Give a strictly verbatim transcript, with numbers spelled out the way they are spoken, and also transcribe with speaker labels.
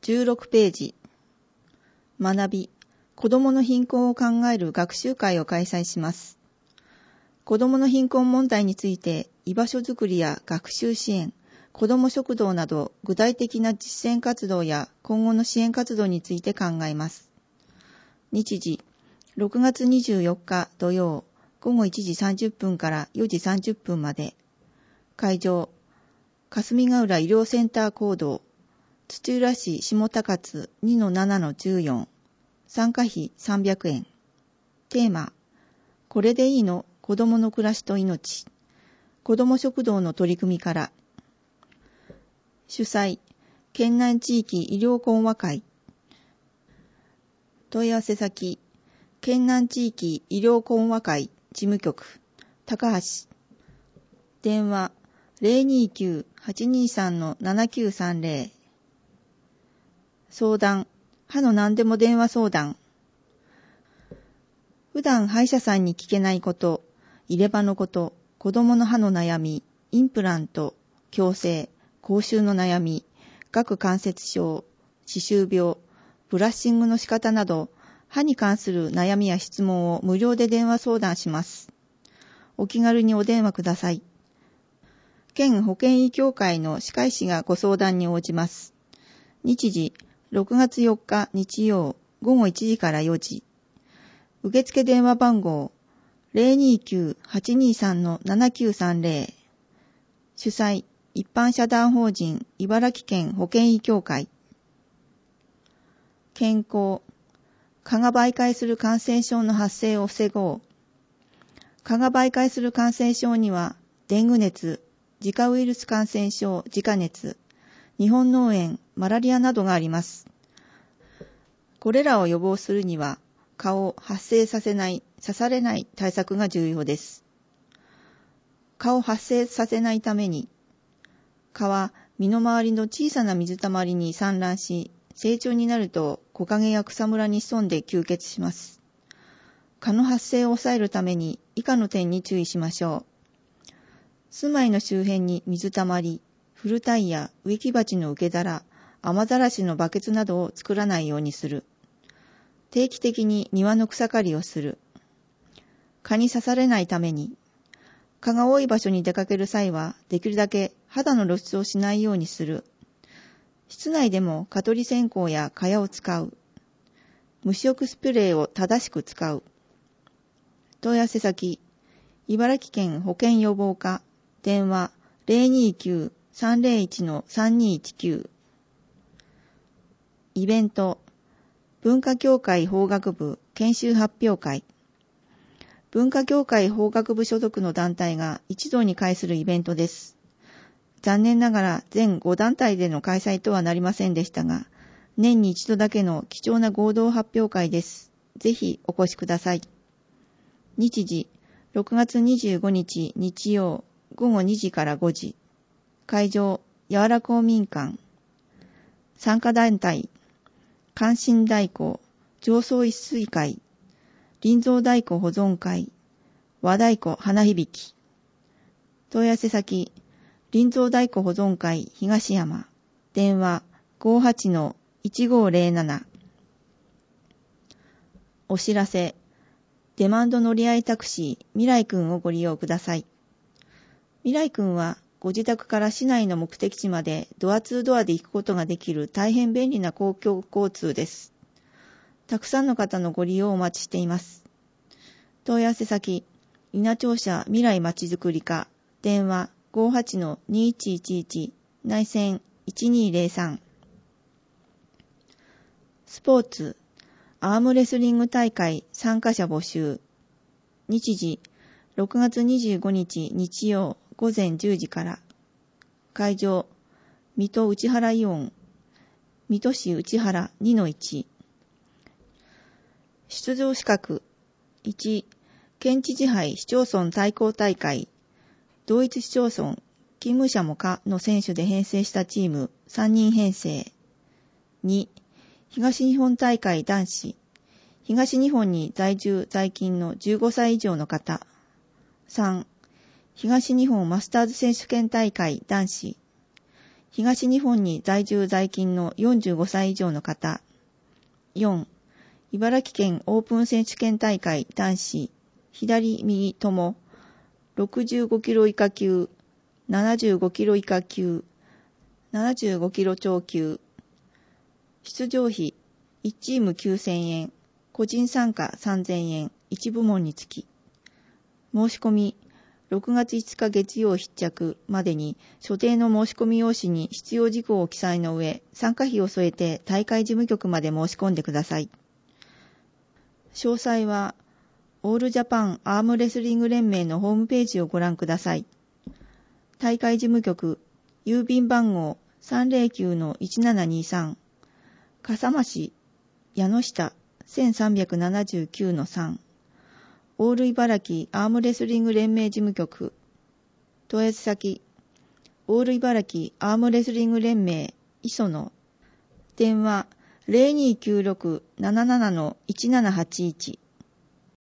Speaker 1: じゅうろくページ。学び、子どもの貧困を考える学習会を開催します。子どもの貧困問題について、居場所づくりや学習支援、子ども食堂など具体的な実践活動や今後の支援活動について考えます。日時、ろくがつにじゅうよっか土曜、ごごいちじさんじゅっぷんからよじさんじゅっぷんまで。会場、霞ヶ浦医療センター講堂、土浦市下高津 にのななのじゅうよん。参加費さんびゃくえん。テーマ、これでいいの？子どもの暮らしと命。子ども食堂の取り組みから。主催、県南地域医療講話会。問い合わせ先、県南地域医療講話会事務局、高橋。電話、ゼロにきゅう はちにさん ななきゅうさんゼロ。相談、歯の何でも電話相談。普段歯医者さんに聞けないこと、入れ歯のこと、子供の歯の悩み、インプラント、矯正、口臭の悩み、顎関節症、歯周病、ブラッシングの仕方など、歯に関する悩みや質問を無料で電話相談します。お気軽にお電話ください。県保健医協会の歯科医師がご相談に応じます。日時、ろくがつよっか日曜、ごごいちじからよじ。受付電話番号、ゼロにきゅう はちにさん ななきゅうさんゼロ。主催、一般社団法人茨城県保健医協会。健康、蚊が媒介する感染症の発生を防ごう。蚊が媒介する感染症には、デング熱、ジカウイルス感染症、ジカ熱、日本脳炎、マラリアなどがあります。これらを予防するには、蚊を発生させない、刺されない対策が重要です。蚊を発生させないために、蚊は身の回りの小さな水たまりに産卵し、成虫になると木陰や草むらに潜んで吸血します。蚊の発生を抑えるために以下の点に注意しましょう。住まいの周辺に水たまり、古タイヤ、植木鉢の受け皿、雨ざらしのバケツなどを作らないようにする。定期的に庭の草刈りをする。蚊に刺されないために、蚊が多い場所に出かける際は、できるだけ肌の露出をしないようにする。室内でも蚊取り線香や蚊帳を使う。虫除くスプレーを正しく使う。問い合わせ先、茨城県保健予防課、電話 ゼロにきゅう さんゼロいち さんにいちきゅう。イベント、文化協会法学部研修発表会。文化協会法学部所属の団体が一堂に会するイベントです。残念ながら全ご団体での開催とはなりませんでしたが、年に一度だけの貴重な合同発表会です。ぜひお越しください。日時、ろくがつにじゅうごにち日曜、ごごにじからごじ。会場、やわら公民館。参加団体、関心代行、上層一水会、林蔵太鼓保存会、和太鼓花響き。問い合わせ先、林蔵太鼓保存会東山、電話 ごはちのいちごゼロなな。お知らせ、デマンド乗り合いタクシー未来くんをご利用ください。未来くんはご自宅から市内の目的地までドアツードアで行くことができる大変便利な公共交通です。たくさんの方のご利用をお待ちしています。問い合わせ先、稲庁舎未来まちづくり課、電話 ごはちのにいちいちいち 内線いちにゼロさん。スポーツ、アームレスリング大会参加者募集。日時、ろくがつにじゅうごにち日曜ごぜんじゅうじから。会場、水戸内原イオン、水戸市内原 にのいち。出場資格、いち、県知事杯市町村対抗大会、同一市町村、勤務者も可の選手で編成したチームさんにん編成。に、東日本大会男子、東日本に在住在勤のじゅうごさい以上の方。さん、東日本マスターズ選手権大会男子、 東日本に在住在勤のよんじゅうごさい以上の方。よん、茨城県オープン選手権大会男子、左右とも、ろくじゅうごキロ以下級、ななじゅうごキロ以下級、ななじゅうごキロ超級。出場費、いちチームきゅうせんえん、個人参加さんぜんえん、いち部門につき。申し込み、ろくがついつか月曜必着までに所定の申し込み用紙に必要事項を記載の上、参加費を添えて大会事務局まで申し込んでください。詳細は、オールジャパンアームレスリング連盟のホームページをご覧ください。大会事務局、郵便番号 さんぜろきゅうのいちななにさん、笠間市矢野下 せんさんびゃくななじゅうきゅうのさん、オール茨城アームレスリング連盟事務局、問い合わせ先、オール茨城アームレスリング連盟磯野、電話 ゼロにきゅうろくなななのいちななはちいち